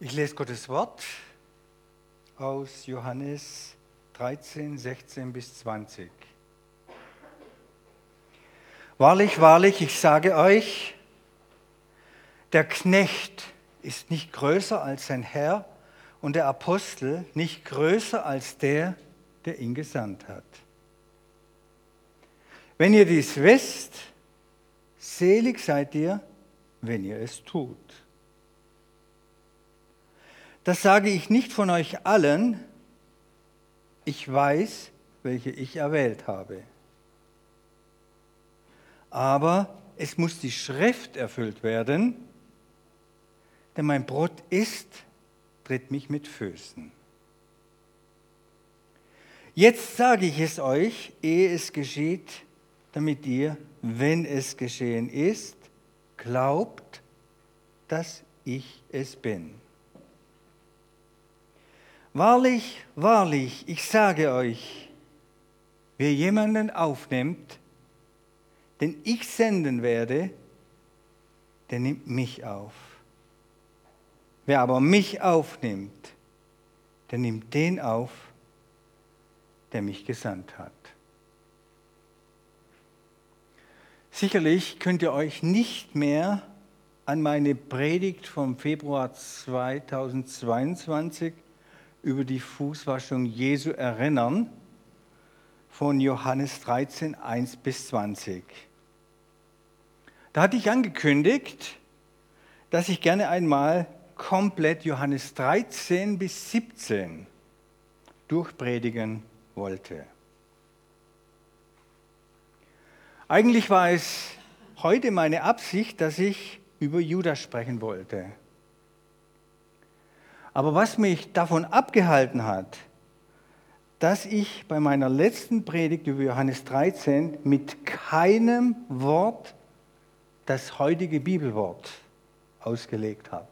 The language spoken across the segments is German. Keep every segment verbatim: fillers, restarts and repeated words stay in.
Ich lese Gottes Wort aus Johannes dreizehn, sechzehn bis zwanzig. Wahrlich, wahrlich, ich sage euch, der Knecht ist nicht größer als sein Herr und der Apostel nicht größer als der, der ihn gesandt hat. Wenn ihr dies wisst, selig seid ihr, wenn ihr es tut. Das sage ich nicht von euch allen, ich weiß, welche ich erwählt habe. Aber es muss die Schrift erfüllt werden, denn mein Brot isst, tritt mich mit Füßen. Jetzt sage ich es euch, ehe es geschieht, damit ihr, wenn es geschehen ist, glaubt, dass ich es bin. Wahrlich, wahrlich, ich sage euch, wer jemanden aufnimmt, den ich senden werde, der nimmt mich auf. Wer aber mich aufnimmt, der nimmt den auf, der mich gesandt hat. Sicherlich könnt ihr euch nicht mehr an meine Predigt vom Februar zweitausendzweiundzwanzig über die Fußwaschung Jesu erinnern, von Johannes dreizehn, eins bis zwanzig. Da hatte ich angekündigt, dass ich gerne einmal komplett Johannes dreizehn bis siebzehn durchpredigen wollte. Eigentlich war es heute meine Absicht, dass ich über Judas sprechen wollte. Aber was mich davon abgehalten hat, dass ich bei meiner letzten Predigt über Johannes dreizehn mit keinem Wort das heutige Bibelwort ausgelegt habe.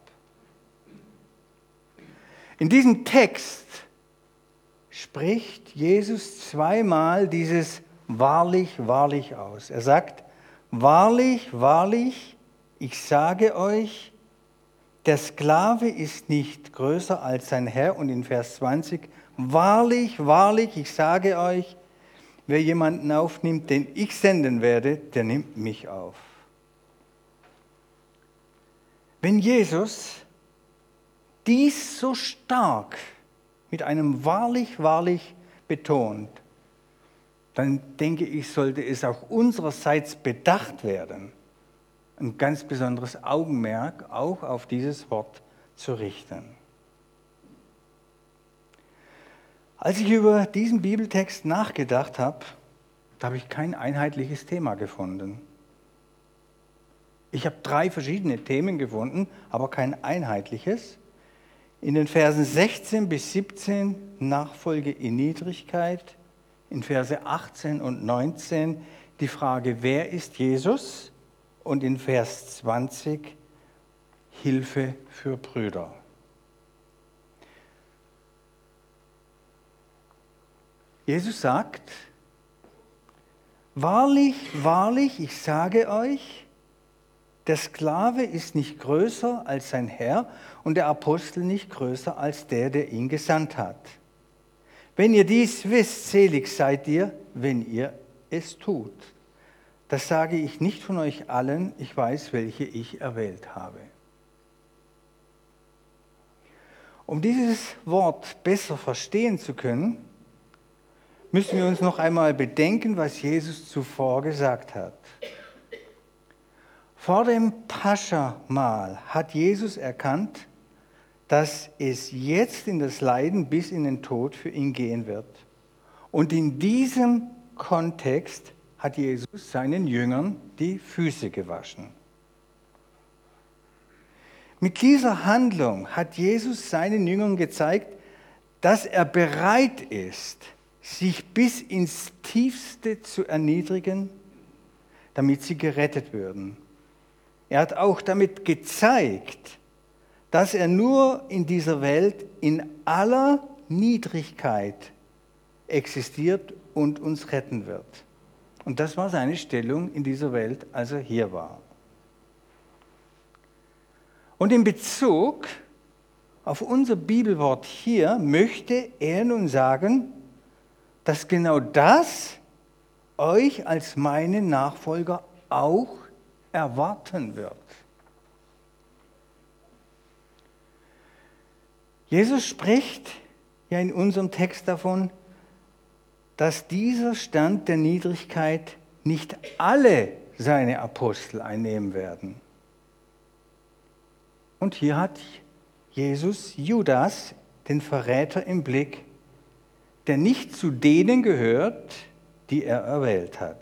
In diesem Text spricht Jesus zweimal dieses wahrlich, wahrlich aus. Er sagt, wahrlich, wahrlich, ich sage euch, der Sklave ist nicht größer als sein Herr. Und in Vers zwanzig, wahrlich, wahrlich, ich sage euch, wer jemanden aufnimmt, den ich senden werde, der nimmt mich auf. Wenn Jesus dies so stark mit einem wahrlich, wahrlich betont, dann denke ich, sollte es auch unsererseits bedacht werden, ein ganz besonderes Augenmerk auch auf dieses Wort zu richten. Als ich über diesen Bibeltext nachgedacht habe, da habe ich kein einheitliches Thema gefunden. Ich habe drei verschiedene Themen gefunden, aber kein einheitliches. In den Versen sechzehn bis siebzehn Nachfolge in Niedrigkeit, in Verse achtzehn und neunzehn die Frage, wer ist Jesus? Und in Vers zwanzig Hilfe für Brüder. Jesus sagt, wahrlich, wahrlich, ich sage euch, der Sklave ist nicht größer als sein Herr und der Apostel nicht größer als der, der ihn gesandt hat. Wenn ihr dies wisst, selig seid ihr, wenn ihr es tut. Das sage ich nicht von euch allen, ich weiß, welche ich erwählt habe. Um dieses Wort besser verstehen zu können, müssen wir uns noch einmal bedenken, was Jesus zuvor gesagt hat. Vor dem Pascha-Mahl hat Jesus erkannt, dass es jetzt in das Leiden bis in den Tod für ihn gehen wird. Und in diesem Kontext hat Jesus seinen Jüngern die Füße gewaschen. Mit dieser Handlung hat Jesus seinen Jüngern gezeigt, dass er bereit ist, sich bis ins Tiefste zu erniedrigen, damit sie gerettet würden. Er hat auch damit gezeigt, dass er nur in dieser Welt in aller Niedrigkeit existiert und uns retten wird. Und das war seine Stellung in dieser Welt, als er hier war. Und in Bezug auf unser Bibelwort hier möchte er nun sagen, dass genau das euch als meine Nachfolger auch erwarten wird. Jesus spricht ja in unserem Text davon, dass dieser Stand der Niedrigkeit nicht alle seine Apostel einnehmen werden. Und hier hat Jesus Judas, den Verräter, im Blick, der nicht zu denen gehört, die er erwählt hat.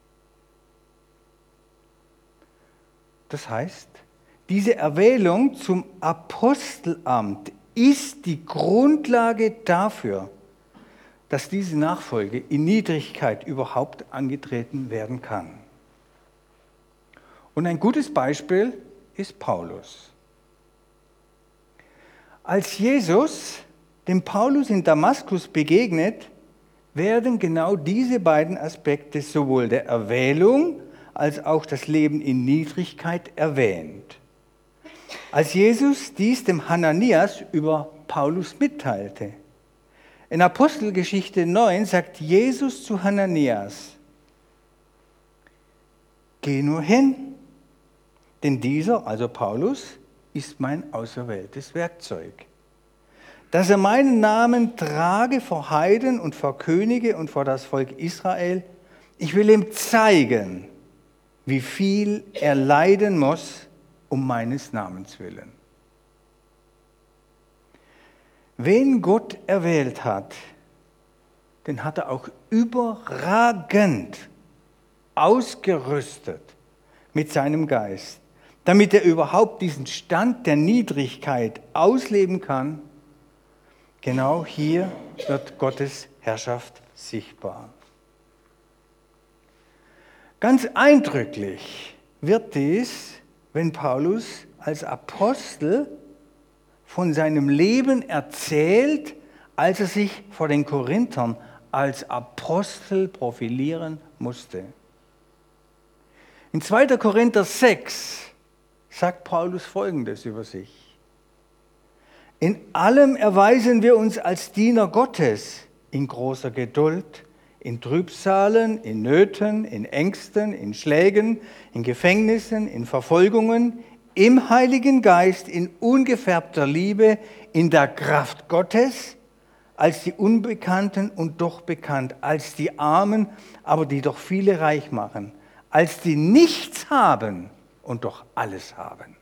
Das heißt, diese Erwählung zum Apostelamt ist die Grundlage dafür, dass diese Nachfolge in Niedrigkeit überhaupt angetreten werden kann. Und ein gutes Beispiel ist Paulus. Als Jesus dem Paulus in Damaskus begegnet, werden genau diese beiden Aspekte sowohl der Erwählung als auch das Leben in Niedrigkeit erwähnt. Als Jesus dies dem Hananias über Paulus mitteilte. In Apostelgeschichte neun sagt Jesus zu Hananias: Geh nur hin, denn dieser, also Paulus, ist mein auserwähltes Werkzeug, dass er meinen Namen trage vor Heiden und vor Könige und vor das Volk Israel. Ich will ihm zeigen, wie viel er leiden muss, um meines Namens willen. Wen Gott erwählt hat, den hat er auch überragend ausgerüstet mit seinem Geist, damit er überhaupt diesen Stand der Niedrigkeit ausleben kann. Genau hier wird Gottes Herrschaft sichtbar. Ganz eindrücklich wird dies, wenn Paulus als Apostel von seinem Leben erzählt, als er sich vor den Korinthern als Apostel profilieren musste. In zweiter Korinther sechs sagt Paulus Folgendes über sich: In allem erweisen wir uns als Diener Gottes, in großer Geduld, in Trübsalen, in Nöten, in Ängsten, in Schlägen, in Gefängnissen, in Verfolgungen, im Heiligen Geist, in ungefärbter Liebe, in der Kraft Gottes, als die Unbekannten und doch bekannt, als die Armen, aber die doch viele reich machen, als die nichts haben und doch alles haben.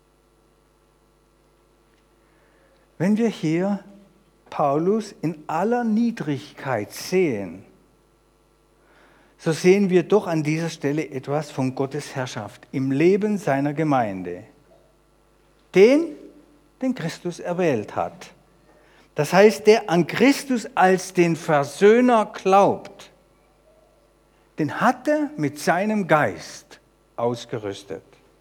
Wenn wir hier Paulus in aller Niedrigkeit sehen, so sehen wir doch an dieser Stelle etwas von Gottes Herrschaft im Leben seiner Gemeinde, den, den Christus erwählt hat. Das heißt, der an Christus als den Versöhner glaubt, den hat er mit seinem Geist ausgerüstet.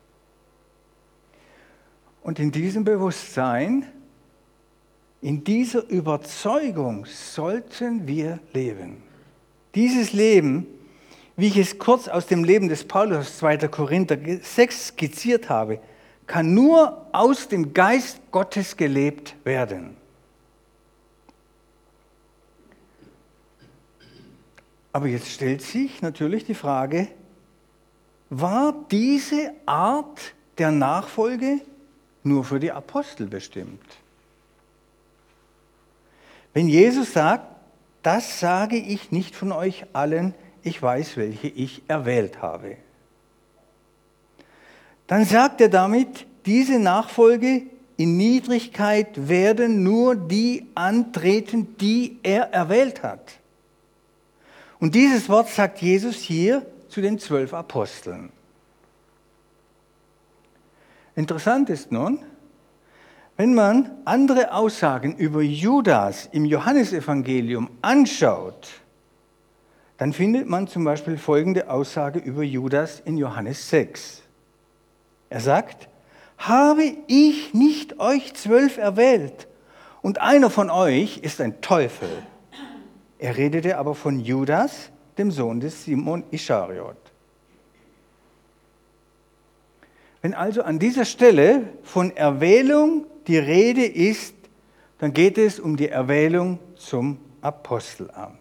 Und in diesem Bewusstsein, in dieser Überzeugung sollten wir leben. Dieses Leben, wie ich es kurz aus dem Leben des Paulus aus zweiter Korinther sechs skizziert habe, kann nur aus dem Geist Gottes gelebt werden. Aber jetzt stellt sich natürlich die Frage, war diese Art der Nachfolge nur für die Apostel bestimmt? Wenn Jesus sagt, das sage ich nicht von euch allen, ich weiß, welche ich erwählt habe. Dann sagt er damit, diese Nachfolge in Niedrigkeit werden nur die antreten, die er erwählt hat. Und dieses Wort sagt Jesus hier zu den zwölf Aposteln. Interessant ist nun, wenn man andere Aussagen über Judas im Johannesevangelium anschaut, dann findet man zum Beispiel folgende Aussage über Judas in Johannes sechs. Er sagt, habe ich nicht euch zwölf erwählt und einer von euch ist ein Teufel. Er redete aber von Judas, dem Sohn des Simon Ischariot. Wenn also an dieser Stelle von Erwählung die Rede ist, dann geht es um die Erwählung zum Apostelamt.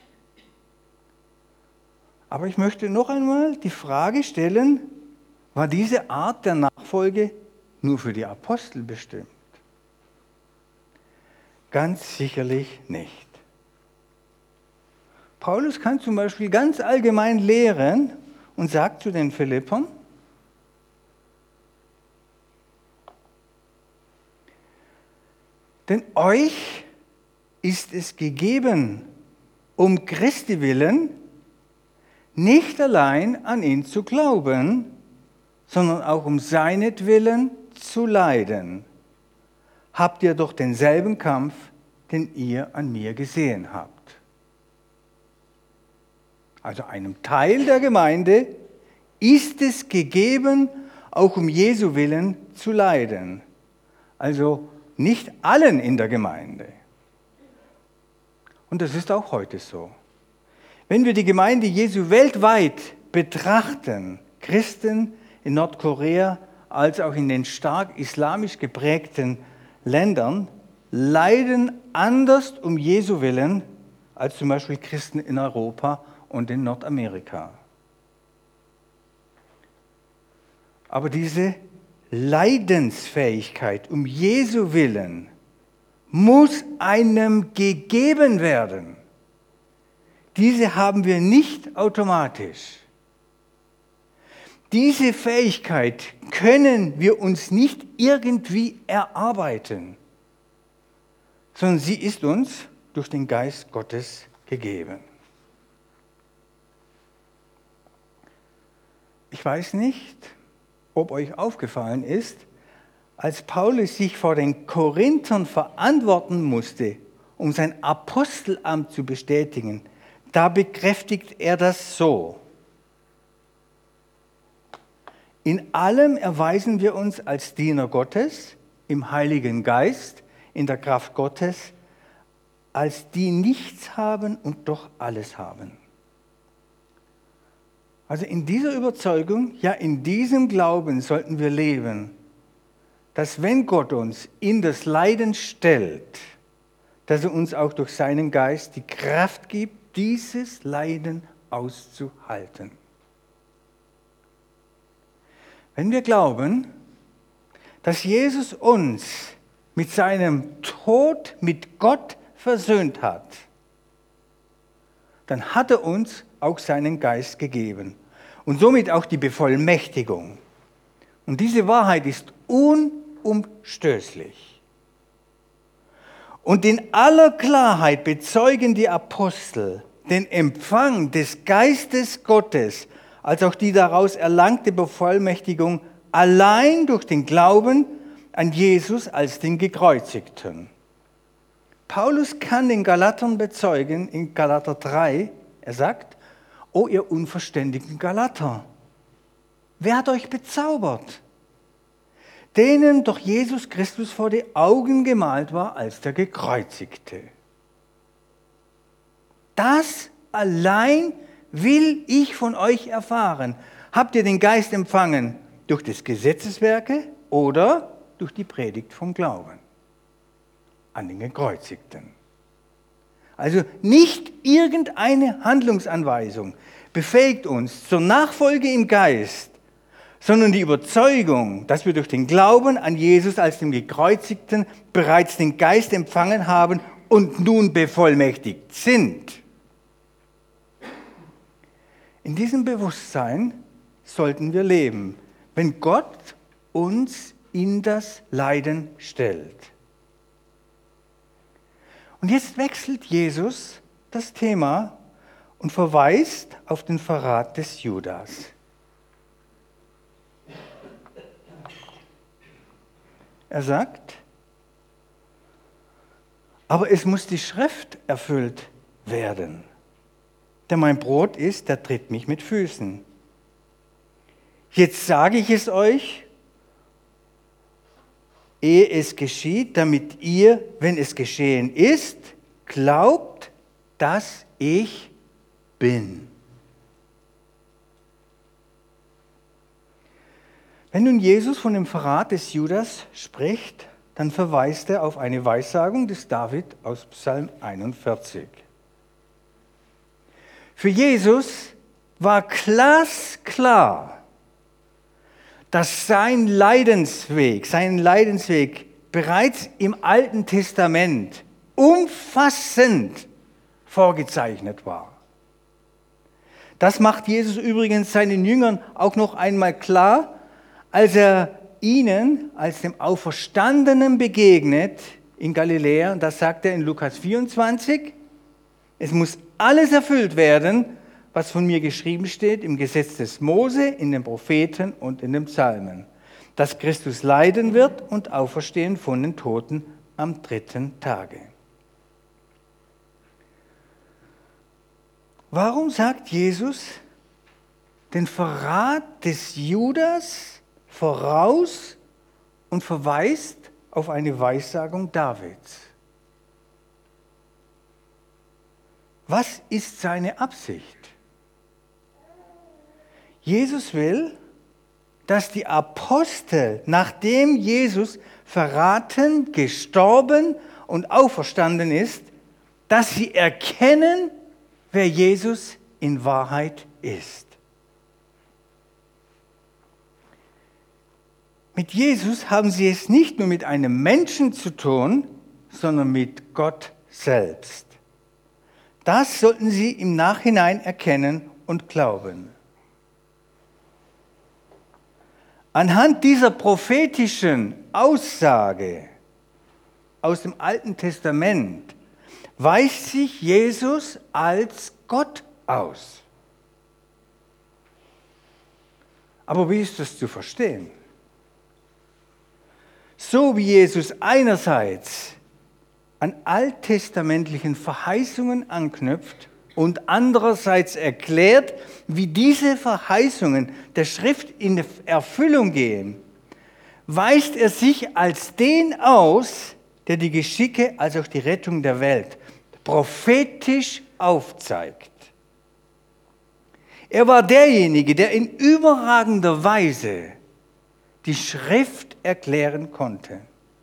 Aber ich möchte noch einmal die Frage stellen, war diese Art der Nachfolge nur für die Apostel bestimmt? Ganz sicherlich nicht. Paulus kann zum Beispiel ganz allgemein lehren und sagt zu den Philippern, denn euch ist es gegeben, um Christi willen, nicht allein an ihn zu glauben, sondern auch um seinetwillen zu leiden. Habt ihr doch denselben Kampf, den ihr an mir gesehen habt. Also einem Teil der Gemeinde ist es gegeben, auch um Jesu willen zu leiden. Also nicht allen in der Gemeinde. Und das ist auch heute so. Wenn wir die Gemeinde Jesu weltweit betrachten, Christen in Nordkorea als auch in den stark islamisch geprägten Ländern, leiden anders um Jesu willen als zum Beispiel Christen in Europa und in Nordamerika. Aber diese Leidensfähigkeit um Jesu willen muss einem gegeben werden. Diese haben wir nicht automatisch. Diese Fähigkeit können wir uns nicht irgendwie erarbeiten, sondern sie ist uns durch den Geist Gottes gegeben. Ich weiß nicht, ob euch aufgefallen ist, als Paulus sich vor den Korinthern verantworten musste, um sein Apostelamt zu bestätigen, da bekräftigt er das so. In allem erweisen wir uns als Diener Gottes, im Heiligen Geist, in der Kraft Gottes, als die nichts haben und doch alles haben. Also in dieser Überzeugung, ja in diesem Glauben sollten wir leben, dass wenn Gott uns in das Leiden stellt, dass er uns auch durch seinen Geist die Kraft gibt, dieses Leiden auszuhalten. Wenn wir glauben, dass Jesus uns mit seinem Tod mit Gott versöhnt hat, dann hat er uns auch seinen Geist gegeben und somit auch die Bevollmächtigung. Und diese Wahrheit ist unumstößlich. Und in aller Klarheit bezeugen die Apostel den Empfang des Geistes Gottes, als auch die daraus erlangte Bevollmächtigung allein durch den Glauben an Jesus als den Gekreuzigten. Paulus kann den Galatern bezeugen in Galater drei, er sagt, O ihr unverständigen Galater, wer hat euch bezaubert? Denen doch Jesus Christus vor die Augen gemalt war als der Gekreuzigte. Das allein will ich von euch erfahren. Habt ihr den Geist empfangen durch des Gesetzeswerke oder durch die Predigt vom Glauben an den Gekreuzigten? Also nicht irgendeine Handlungsanweisung befähigt uns zur Nachfolge im Geist, sondern die Überzeugung, dass wir durch den Glauben an Jesus als dem Gekreuzigten bereits den Geist empfangen haben und nun bevollmächtigt sind. In diesem Bewusstsein sollten wir leben, wenn Gott uns in das Leiden stellt. Und jetzt wechselt Jesus das Thema und verweist auf den Verrat des Judas. Er sagt, aber es muss die Schrift erfüllt werden. Der mein Brot isst, der tritt mich mit Füßen. Jetzt sage ich es euch, ehe es geschieht, damit ihr, wenn es geschehen ist, glaubt, dass ich bin. Wenn nun Jesus von dem Verrat des Judas spricht, dann verweist er auf eine Weissagung des David aus Psalm einundvierzig. Für Jesus war glasklar, dass sein Leidensweg, sein Leidensweg bereits im Alten Testament umfassend vorgezeichnet war. Das macht Jesus übrigens seinen Jüngern auch noch einmal klar, als er ihnen als dem Auferstandenen begegnet in Galiläa. Und das sagt er in Lukas vierundzwanzig. Es muss alles erfüllt werden, was von mir geschrieben steht im Gesetz des Mose, in den Propheten und in den Psalmen, dass Christus leiden wird und auferstehen von den Toten am dritten Tage. Warum sagt Jesus den Verrat des Judas voraus und verweist auf eine Weissagung Davids? Was ist seine Absicht? Jesus will, dass die Apostel, nachdem Jesus verraten, gestorben und auferstanden ist, dass sie erkennen, wer Jesus in Wahrheit ist. Mit Jesus haben sie es nicht nur mit einem Menschen zu tun, sondern mit Gott selbst. Das sollten sie im Nachhinein erkennen und glauben. Anhand dieser prophetischen Aussage aus dem Alten Testament weist sich Jesus als Gott aus. Aber wie ist das zu verstehen? So wie Jesus einerseits an alttestamentlichen Verheißungen anknüpft und andererseits erklärt, wie diese Verheißungen der Schrift in Erfüllung gehen, weist er sich als den aus, der die Geschicke als auch die Rettung der Welt prophetisch aufzeigt. Er war derjenige, der in überragender Weise die Schrift erklären konnte.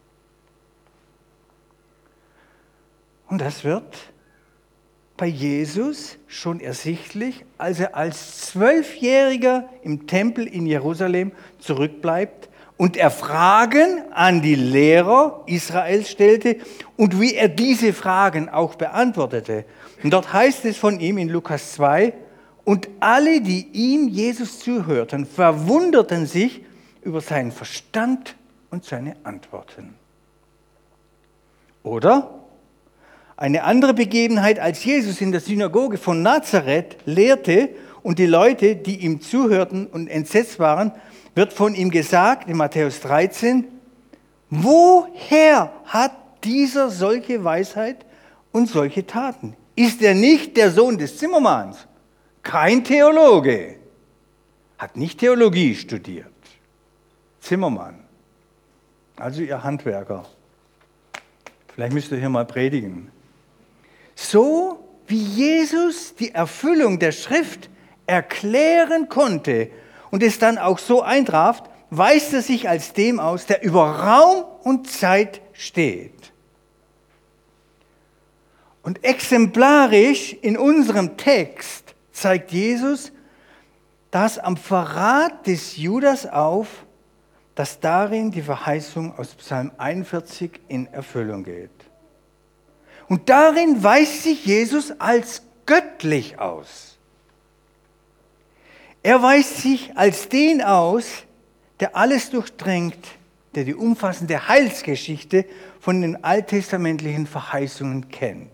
Und das wird bei Jesus schon ersichtlich, als er als Zwölfjähriger im Tempel in Jerusalem zurückbleibt und er Fragen an die Lehrer Israels stellte und wie er diese Fragen auch beantwortete. Und dort heißt es von ihm in Lukas zwei, und alle, die ihm, Jesus, zuhörten, verwunderten sich über seinen Verstand und seine Antworten. Oder eine andere Begebenheit, als Jesus in der Synagoge von Nazareth lehrte und die Leute, die ihm zuhörten und entsetzt waren, wird von ihm gesagt in Matthäus dreizehn, woher hat dieser solche Weisheit und solche Taten? Ist er nicht der Sohn des Zimmermanns? Kein Theologe. Hat nicht Theologie studiert. Zimmermann. Also ihr Handwerker. Vielleicht müsst ihr hier mal predigen. So wie Jesus die Erfüllung der Schrift erklären konnte und es dann auch so eintraf, weist er sich als dem aus, der über Raum und Zeit steht. Und exemplarisch in unserem Text zeigt Jesus das am Verrat des Judas auf, dass darin die Verheißung aus Psalm einundvierzig in Erfüllung geht. Und darin weist sich Jesus als göttlich aus. Er weist sich als den aus, der alles durchdringt, der die umfassende Heilsgeschichte von den alttestamentlichen Verheißungen kennt.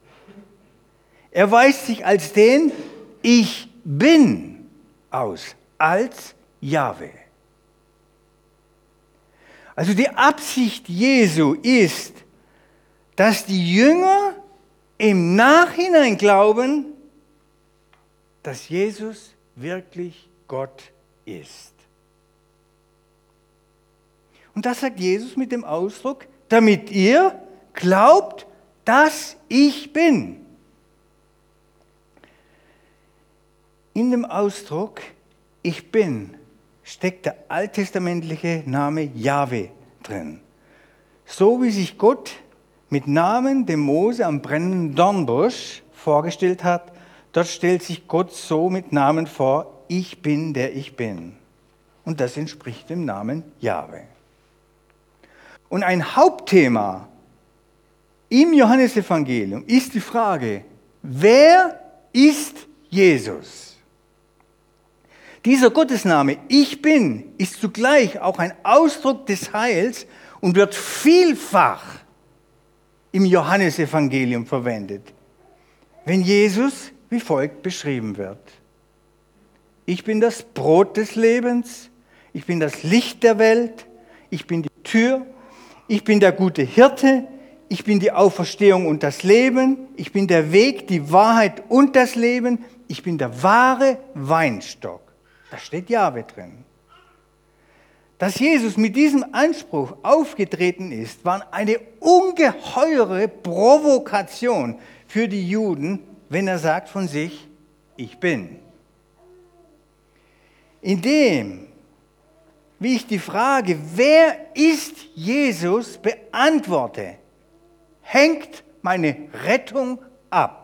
Er weist sich als den Ich bin aus, als Jahwe. Also die Absicht Jesu ist, dass die Jünger im Nachhinein glauben, dass Jesus wirklich Gott ist. Und das sagt Jesus mit dem Ausdruck, damit ihr glaubt, dass ich bin. In dem Ausdruck ich bin steckt der alttestamentliche Name Jahwe drin. So wie sich Gott mit Namen dem Mose am brennenden Dornbusch vorgestellt hat, dort stellt sich Gott so mit Namen vor, ich bin, der ich bin. Und das entspricht dem Namen Jahwe. Und ein Hauptthema im Johannesevangelium ist die Frage, wer ist Jesus? Dieser Gottesname, ich bin, ist zugleich auch ein Ausdruck des Heils und wird vielfach im Johannesevangelium verwendet, wenn Jesus wie folgt beschrieben wird. Ich bin das Brot des Lebens, ich bin das Licht der Welt, ich bin die Tür, ich bin der gute Hirte, ich bin die Auferstehung und das Leben, ich bin der Weg, die Wahrheit und das Leben, ich bin der wahre Weinstock. Da steht Jahwe drin. Dass Jesus mit diesem Anspruch aufgetreten ist, war eine ungeheure Provokation für die Juden, wenn er sagt von sich, ich bin. Indem, wie ich die Frage, wer ist Jesus, beantworte, hängt meine Rettung ab.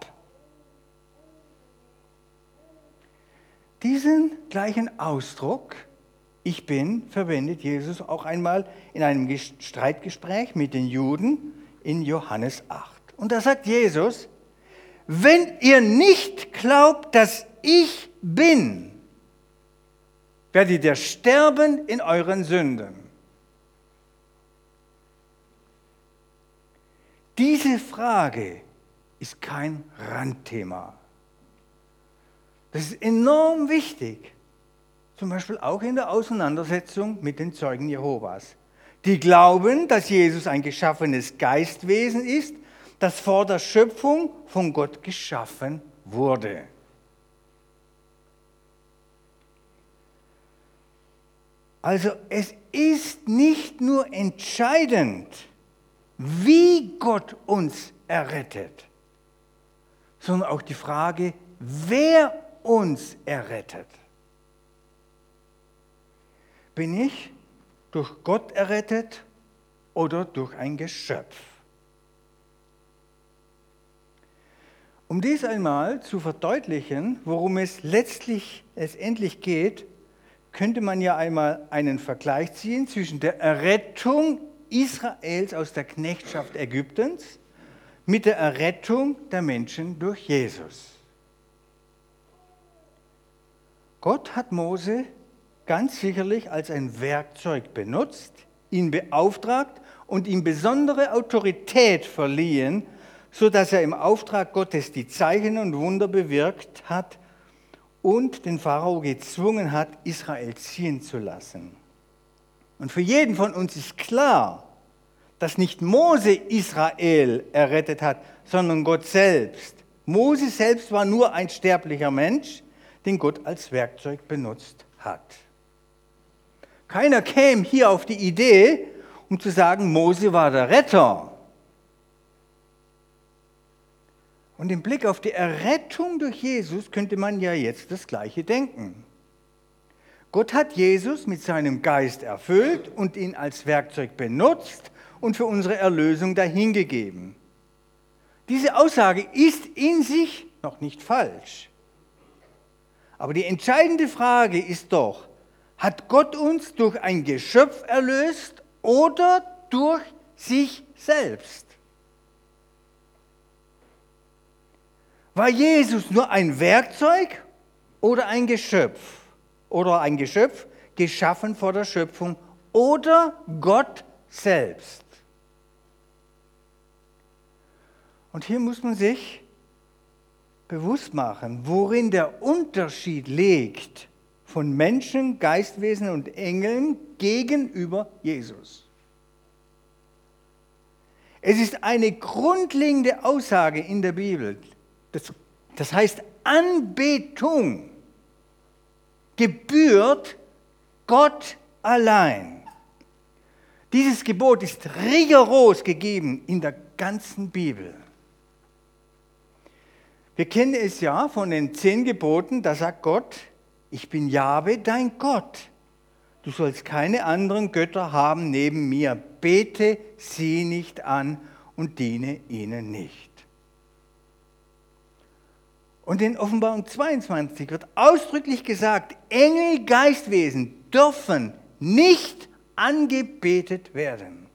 Diesen gleichen Ausdruck, ich bin, verwendet Jesus auch einmal in einem Streitgespräch mit den Juden in Johannes acht. Und da sagt Jesus, wenn ihr nicht glaubt, dass ich bin, werdet ihr sterben in euren Sünden. Diese Frage ist kein Randthema. Das ist enorm wichtig, zum Beispiel auch in der Auseinandersetzung mit den Zeugen Jehovas. Die glauben, dass Jesus ein geschaffenes Geistwesen ist, das vor der Schöpfung von Gott geschaffen wurde. Also es ist nicht nur entscheidend, wie Gott uns errettet, sondern auch die Frage, wer uns errettet. Bin ich durch Gott errettet oder durch ein Geschöpf? Um dies einmal zu verdeutlichen, worum es letztlich letztendlich geht, könnte man ja einmal einen Vergleich ziehen zwischen der Errettung Israels aus der Knechtschaft Ägyptens mit der Errettung der Menschen durch Jesus. Gott hat Mose ganz sicherlich als ein Werkzeug benutzt, ihn beauftragt und ihm besondere Autorität verliehen, sodass er im Auftrag Gottes die Zeichen und Wunder bewirkt hat und den Pharao gezwungen hat, Israel ziehen zu lassen. Und für jeden von uns ist klar, dass nicht Mose Israel errettet hat, sondern Gott selbst. Mose selbst war nur ein sterblicher Mensch, den Gott als Werkzeug benutzt hat. Keiner käme hier auf die Idee, um zu sagen, Mose war der Retter. Und im Blick auf die Errettung durch Jesus könnte man ja jetzt das Gleiche denken. Gott hat Jesus mit seinem Geist erfüllt und ihn als Werkzeug benutzt und für unsere Erlösung dahingegeben. Diese Aussage ist in sich noch nicht falsch. Aber die entscheidende Frage ist doch, hat Gott uns durch ein Geschöpf erlöst oder durch sich selbst? War Jesus nur ein Werkzeug oder ein Geschöpf? Oder ein Geschöpf geschaffen vor der Schöpfung oder Gott selbst? Und hier muss man sich bewusst machen, worin der Unterschied liegt von Menschen, Geistwesen und Engeln gegenüber Jesus. Es ist eine grundlegende Aussage in der Bibel. Das, das heißt, Anbetung gebührt Gott allein. Dieses Gebot ist rigoros gegeben in der ganzen Bibel. Wir kennen es ja von den zehn Geboten, da sagt Gott, ich bin Jahwe, dein Gott. du sollst keine anderen Götter haben neben mir. Bete sie nicht an und diene ihnen nicht. Und in Offenbarung zweiundzwanzig wird ausdrücklich gesagt, Engel, Geistwesen dürfen nicht angebetet werden.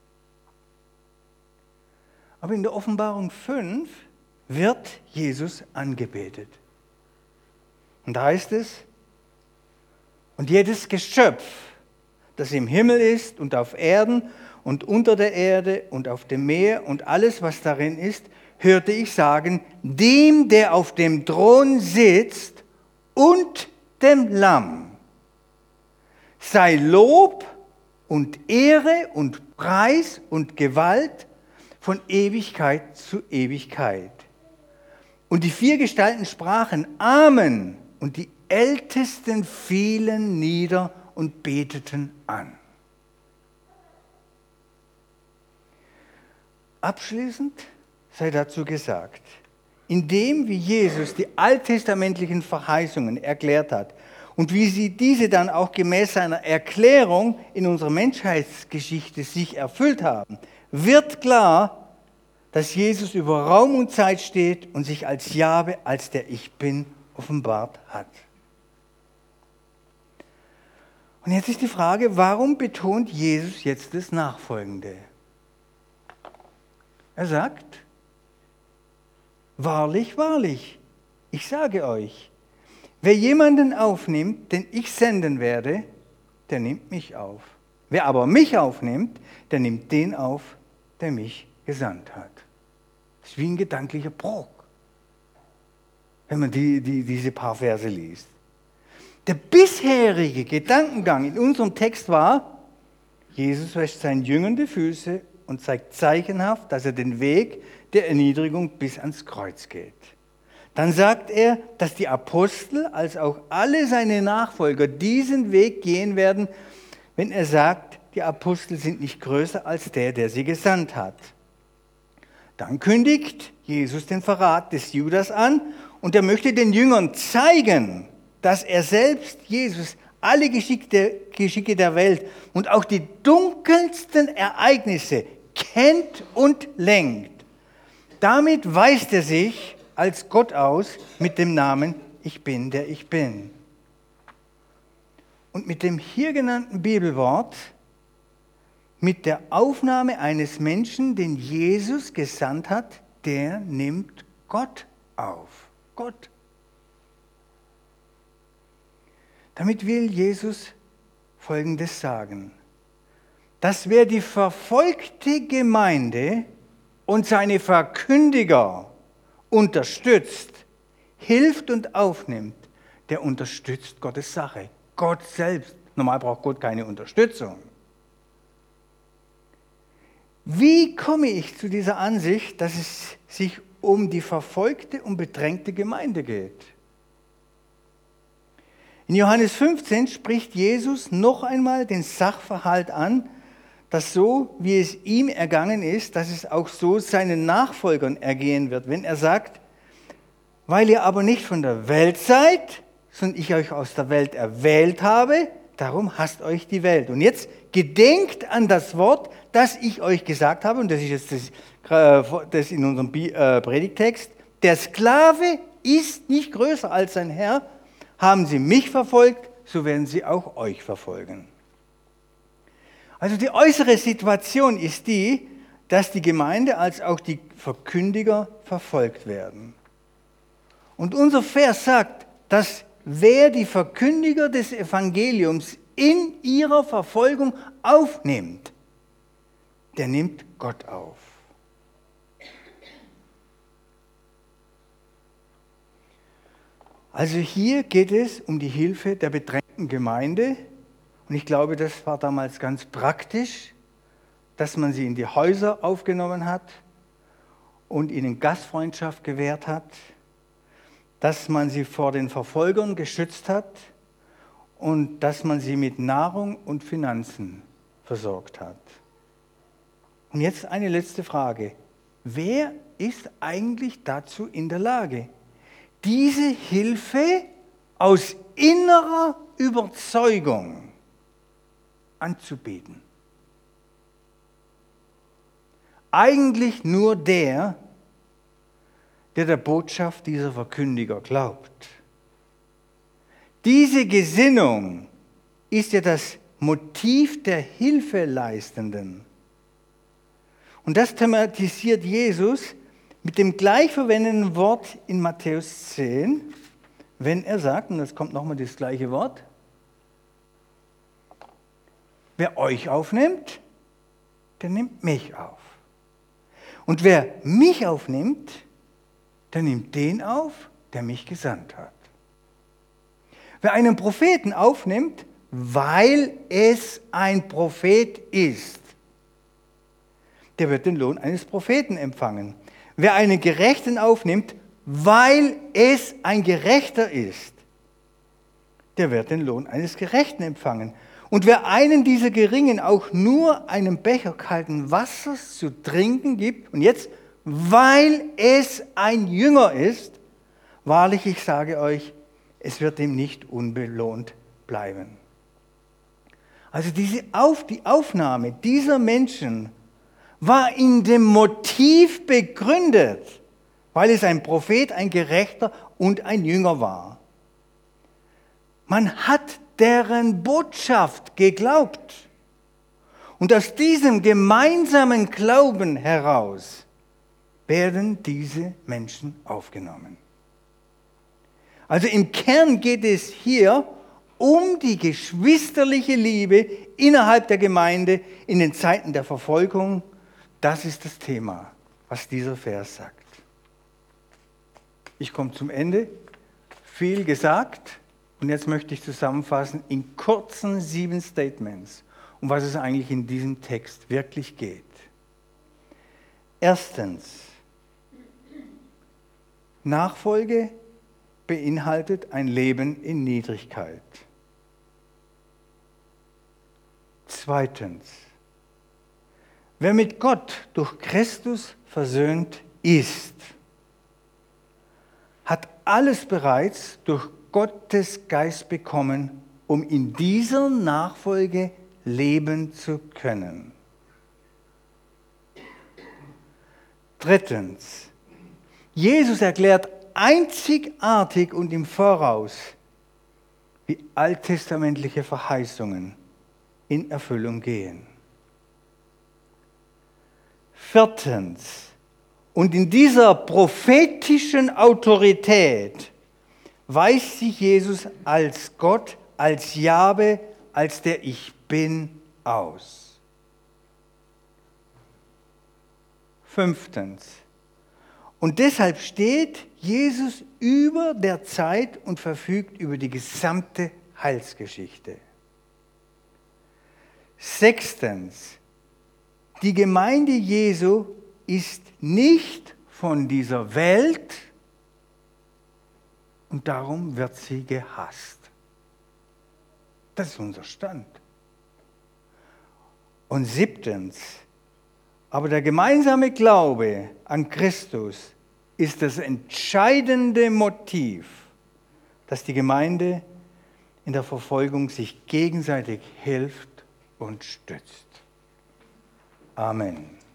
Aber in der Offenbarung fünf wird Jesus angebetet. Und da heißt es, und jedes Geschöpf, das im Himmel ist und auf Erden und unter der Erde und auf dem Meer und alles, was darin ist, hörte ich sagen, dem, der auf dem Thron sitzt und dem Lamm, sei Lob und Ehre und Preis und Gewalt von Ewigkeit zu Ewigkeit. Und die vier Gestalten sprachen Amen, und die Ältesten fielen nieder und beteten an. Abschließend sei dazu gesagt, indem wie Jesus die alttestamentlichen Verheißungen erklärt hat und wie sie diese dann auch gemäß seiner Erklärung in unserer Menschheitsgeschichte sich erfüllt haben, wird klar, dass Jesus über Raum und Zeit steht und sich als Jahwe, als der Ich Bin, offenbart hat. Und jetzt ist die Frage, warum betont Jesus jetzt das Nachfolgende? Er sagt, wahrlich, wahrlich, ich sage euch, wer jemanden aufnimmt, den ich senden werde, der nimmt mich auf. Wer aber mich aufnimmt, der nimmt den auf, der mich gesandt hat. Das ist wie ein gedanklicher Bruch, wenn man die, die, diese paar Verse liest. Der bisherige Gedankengang in unserem Text war, Jesus wäscht seinen Jüngern die Füße und zeigt zeichenhaft, dass er den Weg der Erniedrigung bis ans Kreuz geht. Dann sagt er, dass die Apostel als auch alle seine Nachfolger diesen Weg gehen werden, wenn er sagt, die Apostel sind nicht größer als der, der sie gesandt hat. Dann kündigt Jesus den Verrat des Judas an und er möchte den Jüngern zeigen, dass er selbst, Jesus, alle Geschicke der Welt und auch die dunkelsten Ereignisse kennt und lenkt. Damit weist er sich als Gott aus mit dem Namen Ich Bin, der ich bin. Und mit dem hier genannten Bibelwort, mit der Aufnahme eines Menschen, den Jesus gesandt hat, der nimmt Gott auf. Gott. Damit will Jesus Folgendes sagen, dass wer die verfolgte Gemeinde und seine Verkündiger unterstützt, hilft und aufnimmt, der unterstützt Gottes Sache. Gott selbst. Normal braucht Gott keine Unterstützung. Wie komme ich zu dieser Ansicht, dass es sich um die verfolgte und bedrängte Gemeinde geht? In Johannes fünfzehn spricht Jesus noch einmal den Sachverhalt an, dass so, wie es ihm ergangen ist, dass es auch so seinen Nachfolgern ergehen wird, wenn er sagt, weil ihr aber nicht von der Welt seid, sondern ich euch aus der Welt erwählt habe, darum hasst euch die Welt. Und jetzt gedenkt an das Wort, das ich euch gesagt habe, und das ist jetzt das, das in unserem Predigtext, der Sklave ist nicht größer als sein Herr. Haben sie mich verfolgt, so werden sie auch euch verfolgen. Also die äußere Situation ist die, dass die Gemeinde als auch die Verkündiger verfolgt werden. Und unser Vers sagt, dass wer die Verkündiger des Evangeliums in ihrer Verfolgung aufnimmt, der nimmt Gott auf. Also hier geht es um die Hilfe der bedrängten Gemeinde. Und ich glaube, das war damals ganz praktisch, dass man sie in die Häuser aufgenommen hat und ihnen Gastfreundschaft gewährt hat, dass man sie vor den Verfolgern geschützt hat und dass man sie mit Nahrung und Finanzen versorgt hat. Und jetzt eine letzte Frage. Wer ist eigentlich dazu in der Lage, diese Hilfe aus innerer Überzeugung anzubeten. Eigentlich nur der, der der Botschaft dieser Verkündiger glaubt. Diese Gesinnung ist ja das Motiv der Hilfeleistenden. Und das thematisiert Jesus mit dem gleichverwendeten Wort in Matthäus zehn, wenn er sagt, und jetzt kommt nochmal das gleiche Wort, wer euch aufnimmt, der nimmt mich auf. Und wer mich aufnimmt, der nimmt den auf, der mich gesandt hat. Wer einen Propheten aufnimmt, weil es ein Prophet ist, der wird den Lohn eines Propheten empfangen. Wer einen Gerechten aufnimmt, weil es ein Gerechter ist, der wird den Lohn eines Gerechten empfangen. Und wer einen dieser Geringen auch nur einen Becher kalten Wassers zu trinken gibt, und jetzt, weil es ein Jünger ist, wahrlich, ich sage euch, es wird ihm nicht unbelohnt bleiben. Also diese Auf, die Aufnahme dieser Menschen war in dem Motiv begründet, weil es ein Prophet, ein Gerechter und ein Jünger war. Man hat deren Botschaft geglaubt. Und aus diesem gemeinsamen Glauben heraus werden diese Menschen aufgenommen. Also im Kern geht es hier um die geschwisterliche Liebe innerhalb der Gemeinde in den Zeiten der Verfolgung. Das ist das Thema, was dieser Vers sagt. Ich komme zum Ende. Viel gesagt. Und jetzt möchte ich zusammenfassen in kurzen sieben Statements, um was es eigentlich in diesem Text wirklich geht. Erstens, Nachfolge beinhaltet ein Leben in Niedrigkeit. Zweitens, wer mit Gott durch Christus versöhnt ist, hat alles bereits durch Gottes Geist bekommen, um in dieser Nachfolge leben zu können. Drittens, Jesus erklärt einzigartig und im Voraus, wie alttestamentliche Verheißungen in Erfüllung gehen. Viertens, und in dieser prophetischen Autorität weist sich Jesus als Gott, als Jahwe, als der Ich Bin aus. Fünftens, und deshalb steht Jesus über der Zeit und verfügt über die gesamte Heilsgeschichte. Sechstens, die Gemeinde Jesu ist nicht von dieser Welt und darum wird sie gehasst. Das ist unser Stand. Und siebtens, aber der gemeinsame Glaube an Christus ist das entscheidende Motiv, dass die Gemeinde in der Verfolgung sich gegenseitig hilft und stützt. Amen.